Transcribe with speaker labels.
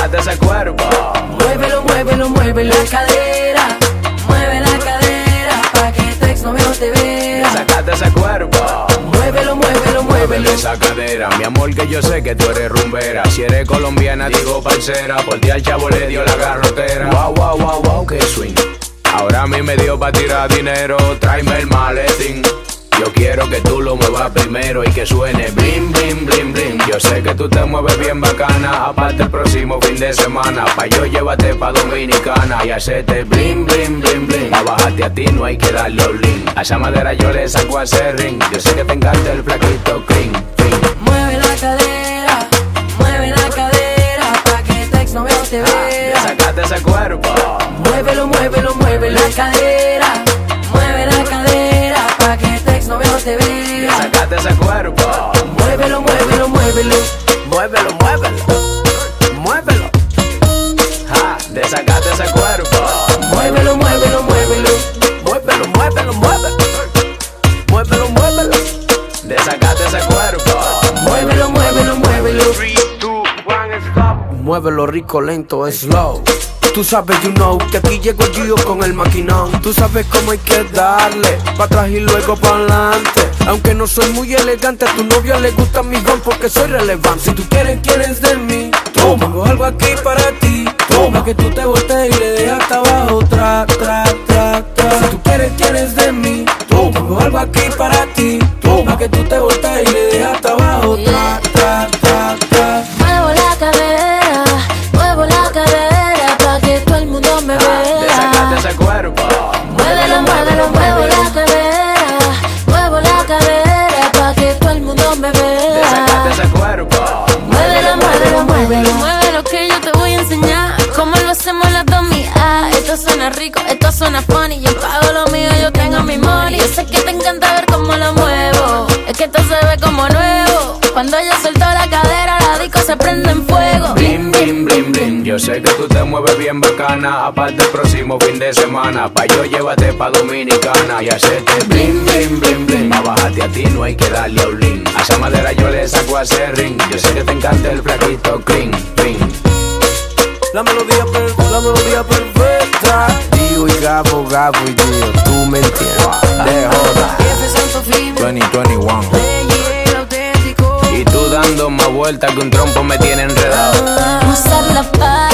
Speaker 1: Desacate ese cuerpo.
Speaker 2: Muévelo, muévelo, mueve la cadera. Mueve la cadera pa' que tu exnovio te vea.
Speaker 1: Desacate ese cuerpo.
Speaker 2: Muévelo, muévelo, muévelo.
Speaker 1: Esa cadera, mi amor, que yo sé que tú eres rumbera. Si eres colombiana, digo parcera. Por ti al chavo le dio la garrotera. Wow, wow, wow, wow, que swing. Ahora a mí me dio pa' tirar dinero. Tráeme el maletín. Yo quiero que tú lo muevas primero y que suene blim, blim, blim, blim. Yo sé que tú te mueves bien bacana. Aparte el próximo fin de semana pa' yo llevarte pa' Dominicana y hacerte blim, blim, blim, blim. A bajarte a ti no hay que darle olín. A esa madera yo le saco a ese ring. Yo sé que te encanta el flaquito clean, clean.
Speaker 2: Mueve la cadera pa' que tu exnovio te vea.
Speaker 1: Desacate ese cuerpo.
Speaker 2: Muévelo, muévelo, mueve la cadera. Mueve la cadera pa' que tu exnovio te vea.
Speaker 1: Desacate ese cuerpo.
Speaker 2: Muévelo, muévelo, muévelo.
Speaker 1: Muévelo, muévelo. Muévelo. Ja, desacate ese cuerpo.
Speaker 2: Muévelo, muévelo, muévelo.
Speaker 1: Muévelo, muévelo, muévelo. Muévelo, muévelo. Desacate ese cuerpo.
Speaker 2: Muévelo, muévelo, muévelo.
Speaker 1: 3, 2, 1, stop.
Speaker 3: Muévelo rico, lento, slow. Tú sabes, you know, que aquí llegó el Gio con el maquinón. Tú sabes cómo hay que darle, pa' atrás y luego pa' adelante. Aunque no soy muy elegante, a tu novia le gusta mi gol porque soy relevante. Si tú quieres de mí, toma. Tengo algo aquí para ti, toma. Que tú te voltees y le dejas hasta abajo, tra, tra, tra, tra. Si tú quieres de mí, toma. Tengo algo aquí para ti, toma. Que tú te voltees y le dejas hasta abajo, tra, tra, tra, tra.
Speaker 4: Muevo la cadera pa' que todo el mundo me vea.
Speaker 1: Desacate ese cuerpo.
Speaker 4: Muévelo, muévelo, muevo la cadera pa' que todo el mundo me vea.
Speaker 1: Desacate ese cuerpo.
Speaker 4: Muévelo, muévelo, muévelo. Muévelo que yo te voy a enseñar cómo lo hacemos las dos mías. Esto suena rico, esto suena funny. Yo pago lo mío, yo tengo mi money. Yo sé que te encanta ver cómo lo muevo. Es que esto se ve como nuevo. Cuando yo suelto la cadera, la disco se prende en fuego.
Speaker 1: Blim, blim, blim, blim. Yo sé que tú te mueves bien bacana. Aparte el próximo fin de semana pa' yo llevarte pa' Dominicana y hacerte blim, blim, blim, blim. A bajarte a ti no hay que darle olín. A esa madera yo le saco a ese ring. Yo sé que te encanta el flaquito clean, clean.
Speaker 3: La melodía perfecta. Dio y Gabo, Gabo y Dio, tú me entiendes. De joda. 2021.
Speaker 1: Y tú dando más vueltas que un trompo me tiene enredado.
Speaker 4: Usar la paz.